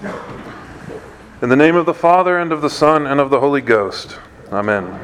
In the name of the Father, and of the Son, and of the Holy Ghost. Amen.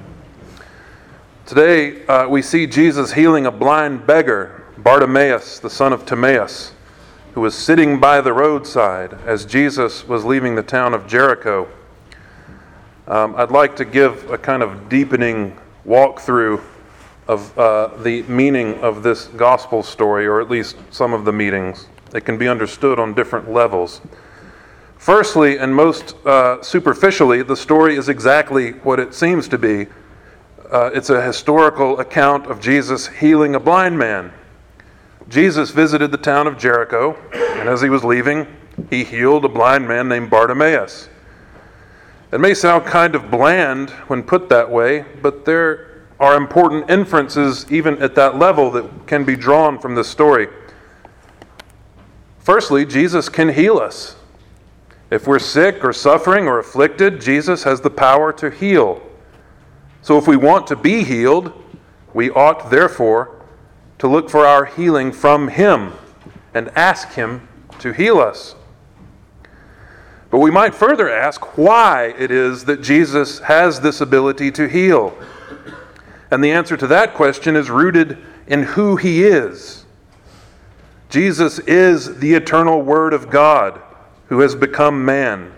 Today we see Jesus healing a blind beggar, Bartimaeus, the son of Timaeus, who was sitting by the roadside as Jesus was leaving the town of Jericho. I'd like to give a kind of deepening walkthrough of the meaning of this gospel story, or at least some of the meanings. It can be understood on different levels. Firstly, and most superficially, the story is exactly what it seems to be. It's a historical account of Jesus healing a blind man. Jesus visited the town of Jericho, and as he was leaving, he healed a blind man named Bartimaeus. It may sound kind of bland when put that way, but there are important inferences even at that level that can be drawn from this story. Firstly, Jesus can heal us. If we're sick or suffering or afflicted, Jesus has the power to heal. So if we want to be healed, we ought, therefore, to look for our healing from Him and ask Him to heal us. But we might further ask why it is that Jesus has this ability to heal. And the answer to that question is rooted in who He is. Jesus is the eternal Word of God, who has become man.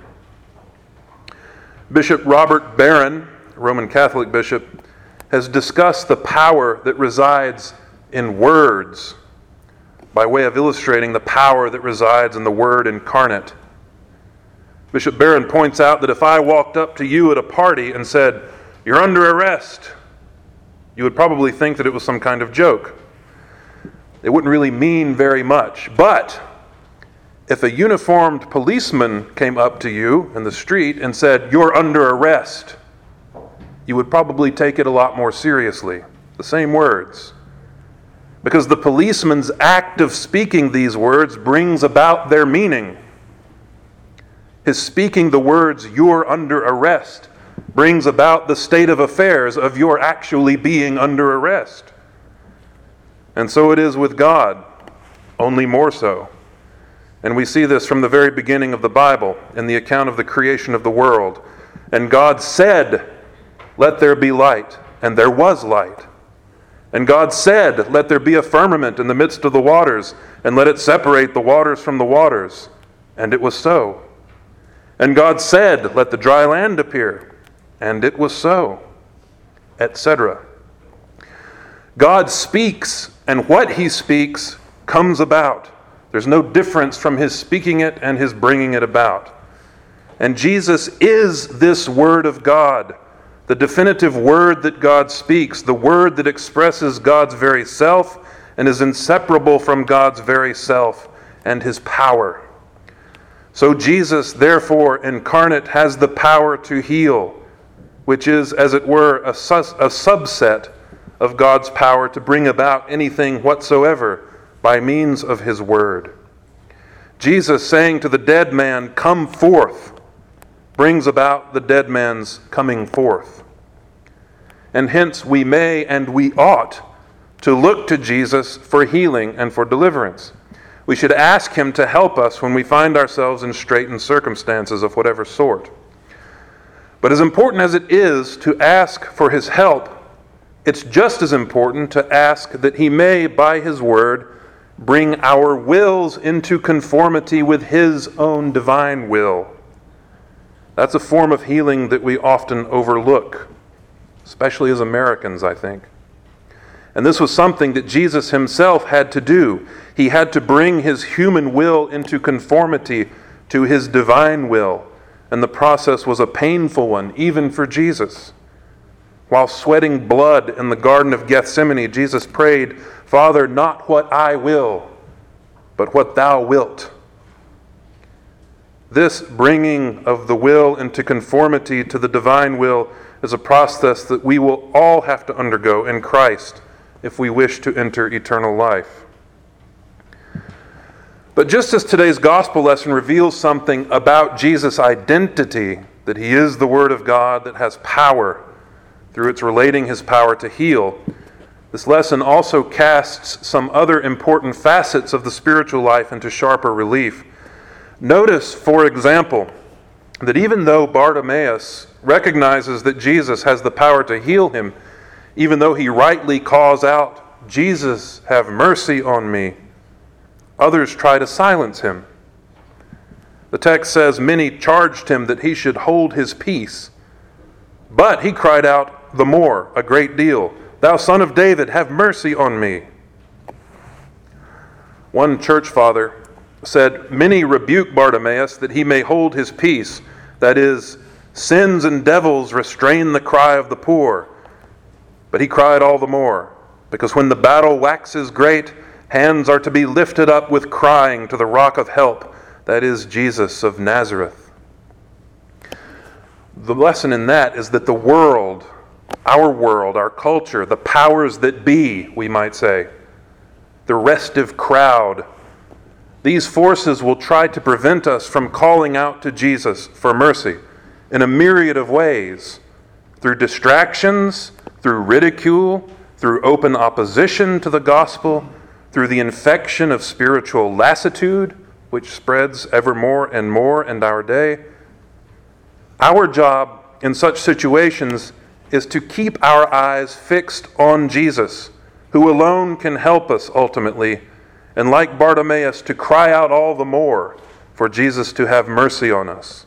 Bishop Robert Barron, a Roman Catholic bishop, has discussed the power that resides in words by way of illustrating the power that resides in the Word incarnate. Bishop Barron points out that if I walked up to you at a party and said, "You're under arrest," you would probably think that it was some kind of joke. It wouldn't really mean very much. But if a uniformed policeman came up to you in the street and said, "You're under arrest," you would probably take it a lot more seriously. The same words. Because the policeman's act of speaking these words brings about their meaning. His speaking the words, "You're under arrest," brings about the state of affairs of your actually being under arrest. And so it is with God, only more so. And we see this from the very beginning of the Bible, in the account of the creation of the world. And God said, "Let there be light," and there was light. And God said, "Let there be a firmament in the midst of the waters, and let it separate the waters from the waters." And it was so. And God said, "Let the dry land appear," and it was so, etc. God speaks, and what He speaks comes about. There's no difference from His speaking it and His bringing it about. And Jesus is this Word of God, the definitive Word that God speaks, the Word that expresses God's very self and is inseparable from God's very self and His power. So Jesus, therefore, incarnate, has the power to heal, which is, as it were, a subset of God's power to bring about anything whatsoever by means of His Word. Jesus saying to the dead man, "Come forth," brings about the dead man's coming forth. And hence we may and we ought to look to Jesus for healing and for deliverance. We should ask Him to help us when we find ourselves in straitened circumstances of whatever sort. But as important as it is to ask for His help, it's just as important to ask that He may, by His Word, bring our wills into conformity with His own divine will. That's a form of healing that we often overlook, especially as Americans, I think. And this was something that Jesus Himself had to do. He had to bring His human will into conformity to His divine will. And the process was a painful one, even for Jesus. While sweating blood in the Garden of Gethsemane, Jesus prayed, "Father, not what I will, but what Thou wilt." This bringing of the will into conformity to the divine will is a process that we will all have to undergo in Christ if we wish to enter eternal life. But just as today's gospel lesson reveals something about Jesus' identity, that He is the Word of God that has power through its relating His power to heal, this lesson also casts some other important facets of the spiritual life into sharper relief. Notice, for example, that even though Bartimaeus recognizes that Jesus has the power to heal him, even though he rightly calls out, "Jesus, have mercy on me," others try to silence him. The text says, "Many charged him that he should hold his peace. But he cried out the more, a great deal, 'Thou Son of David, have mercy on me.'" One church father said, "Many rebuke Bartimaeus that he may hold his peace. That is, sins and devils restrain the cry of the poor. But he cried all the more, because when the battle waxes great, hands are to be lifted up with crying to the rock of help, that is Jesus of Nazareth." The lesson in that is that the world, our culture, the powers that be, we might say, the restive crowd, these forces will try to prevent us from calling out to Jesus for mercy in a myriad of ways, through distractions, through ridicule, through open opposition to the gospel, through the infection of spiritual lassitude, which spreads ever more and more in our day. Our job in such situations is to keep our eyes fixed on Jesus, who alone can help us ultimately, and like Bartimaeus, to cry out all the more for Jesus to have mercy on us.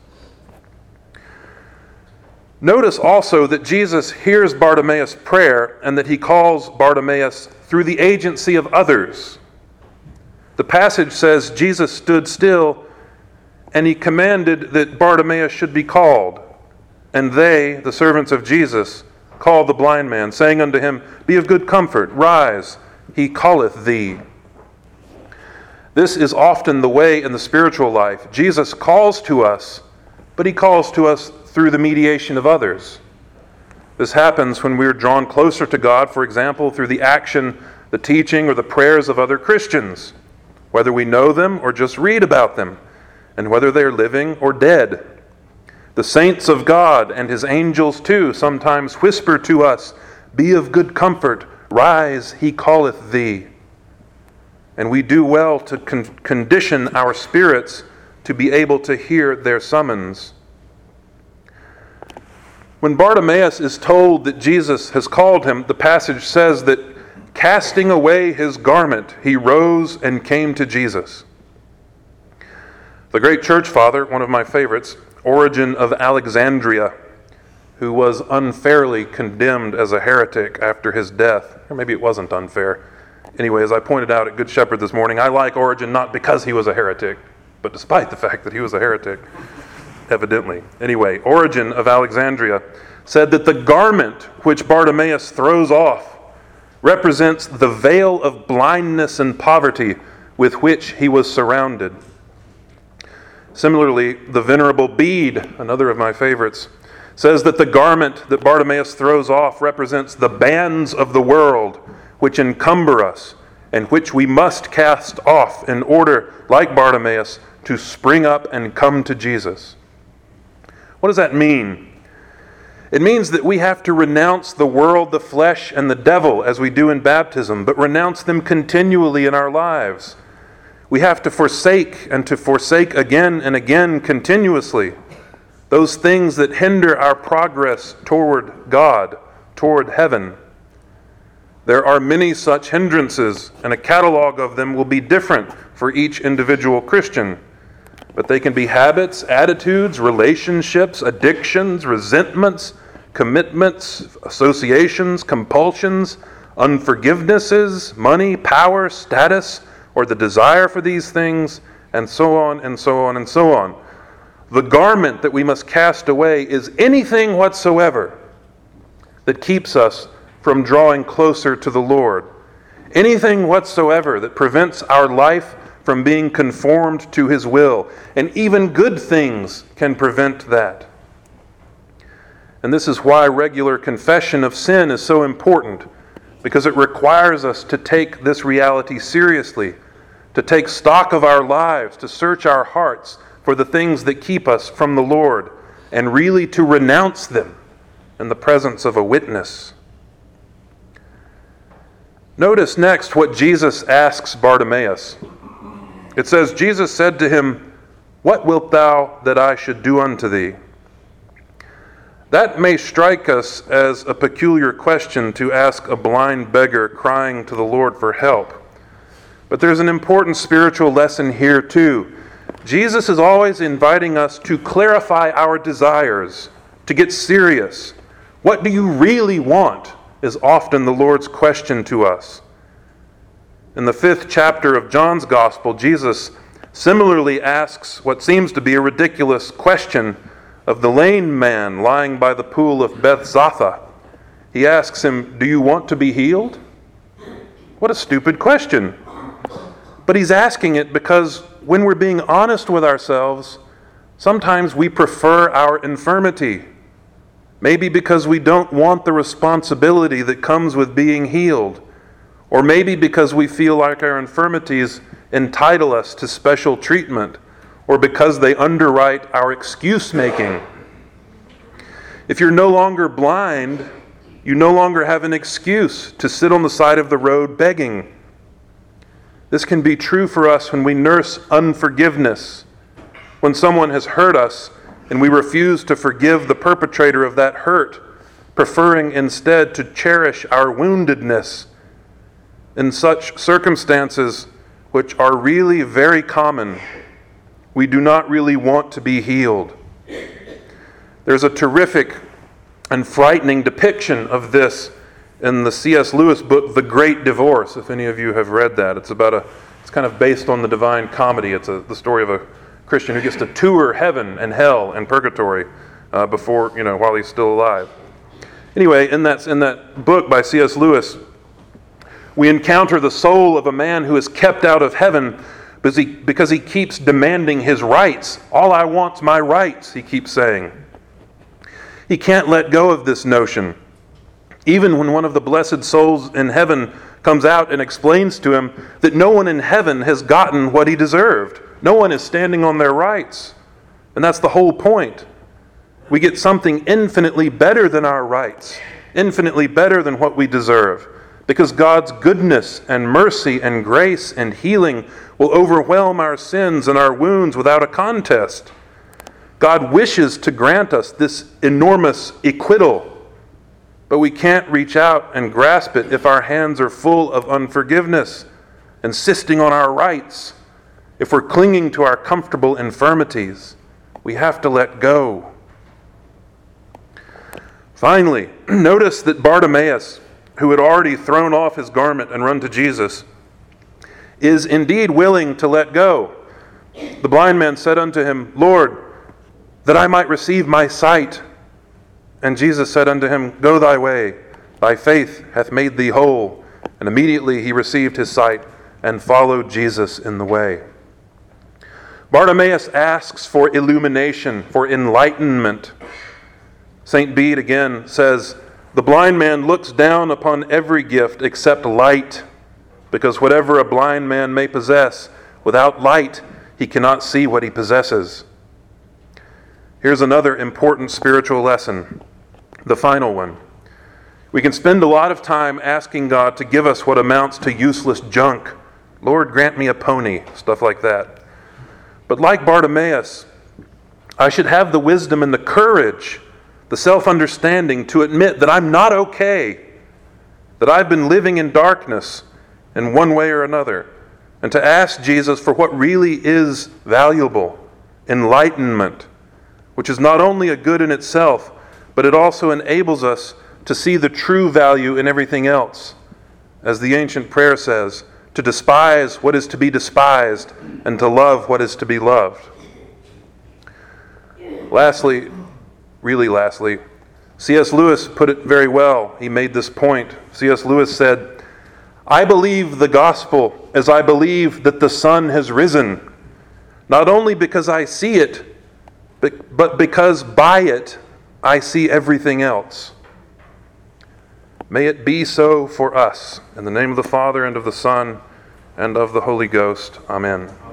Notice also that Jesus hears Bartimaeus' prayer and that he calls Bartimaeus through the agency of others. The passage says Jesus stood still and he commanded that Bartimaeus should be called. And they, the servants of Jesus, called the blind man, saying unto him, "Be of good comfort, rise, he calleth thee." This is often the way in the spiritual life. Jesus calls to us, but he calls to us through the mediation of others. This happens when we are drawn closer to God, for example, through the action, the teaching, or the prayers of other Christians, whether we know them or just read about them, and whether they are living or dead. The saints of God and his angels too sometimes whisper to us, "Be of good comfort, rise, he calleth thee." And we do well to condition our spirits to be able to hear their summons. When Bartimaeus is told that Jesus has called him, the passage says that casting away his garment, he rose and came to Jesus. The great church father, one of my favorites, Origen of Alexandria, who was unfairly condemned as a heretic after his death, or maybe it wasn't unfair. Anyway, as I pointed out at Good Shepherd this morning, I like Origen not because he was a heretic, but despite the fact that he was a heretic, evidently. Anyway, Origen of Alexandria said that the garment which Bartimaeus throws off represents the veil of blindness and poverty with which he was surrounded. Similarly, the Venerable Bede, another of my favorites, says that the garment that Bartimaeus throws off represents the bands of the world which encumber us and which we must cast off in order, like Bartimaeus, to spring up and come to Jesus. What does that mean? It means that we have to renounce the world, the flesh, and the devil as we do in baptism, but renounce them continually in our lives. We have to forsake and to forsake again and again continuously those things that hinder our progress toward God, toward heaven. There are many such hindrances, and a catalog of them will be different for each individual Christian. But they can be habits, attitudes, relationships, addictions, resentments, commitments, associations, compulsions, unforgivenesses, money, power, status, or the desire for these things, and so on and so on and so on. The garment that we must cast away is anything whatsoever that keeps us from drawing closer to the Lord. Anything whatsoever that prevents our life from being conformed to his will. And even good things can prevent that. And this is why regular confession of sin is so important, because it requires us to take this reality seriously, to take stock of our lives, to search our hearts for the things that keep us from the Lord, and really to renounce them in the presence of a witness. Notice next what Jesus asks Bartimaeus. It says, Jesus said to him, what wilt thou that I should do unto thee? That may strike us as a peculiar question to ask a blind beggar crying to the Lord for help. But there's an important spiritual lesson here too. Jesus is always inviting us to clarify our desires, to get serious. What do you really want is often the Lord's question to us. In the 5th chapter of John's Gospel, Jesus similarly asks what seems to be a ridiculous question of the lame man lying by the pool of Bethzatha. He asks him, "Do you want to be healed?" What a stupid question. But he's asking it because when we're being honest with ourselves, sometimes we prefer our infirmity. Maybe because we don't want the responsibility that comes with being healed. Or maybe because we feel like our infirmities entitle us to special treatment, or because they underwrite our excuse-making. If you're no longer blind, you no longer have an excuse to sit on the side of the road begging. This can be true for us when we nurse unforgiveness, when someone has hurt us and we refuse to forgive the perpetrator of that hurt, preferring instead to cherish our woundedness. In such circumstances, which are really very common, we do not really want to be healed. There's a terrific and frightening depiction of this in the C.S. Lewis book, The Great Divorce, if any of you have read that. It's kind of based on the Divine Comedy. It's the story of a Christian who gets to tour heaven and hell and purgatory while he's still alive. Anyway, in that book by C.S. Lewis, we encounter the soul of a man who is kept out of heaven because he keeps demanding his rights. All I want's my rights, he keeps saying. He can't let go of this notion. Even when one of the blessed souls in heaven comes out and explains to him that no one in heaven has gotten what he deserved. No one is standing on their rights. And that's the whole point. We get something infinitely better than our rights, infinitely better than what we deserve, because God's goodness and mercy and grace and healing will overwhelm our sins and our wounds without a contest. God wishes to grant us this enormous acquittal, but we can't reach out and grasp it if our hands are full of unforgiveness, insisting on our rights. If we're clinging to our comfortable infirmities, we have to let go. Finally, notice that Bartimaeus, who had already thrown off his garment and run to Jesus, is indeed willing to let go. The blind man said unto him, "Lord, that I might receive my sight." And Jesus said unto him, "Go thy way, thy faith hath made thee whole." And immediately he received his sight and followed Jesus in the way. Bartimaeus asks for illumination, for enlightenment. St. Bede again says, "The blind man looks down upon every gift except light, because whatever a blind man may possess, without light he cannot see what he possesses." Here's another important spiritual lesson, the final one. We can spend a lot of time asking God to give us what amounts to useless junk. Lord, grant me a pony, stuff like that. But like Bartimaeus, I should have the wisdom and the courage, the self-understanding to admit that I'm not okay, that I've been living in darkness in one way or another, and to ask Jesus for what really is valuable, enlightenment, which is not only a good in itself, but it also enables us to see the true value in everything else. As the ancient prayer says, to despise what is to be despised and to love what is to be loved. Lastly, C.S. Lewis put it very well. He made this point. C.S. Lewis said, "I believe the gospel as I believe that the sun has risen, not only because I see it, but because by it I see everything else." May it be so for us. In the name of the Father, and of the Son, and of the Holy Ghost. Amen.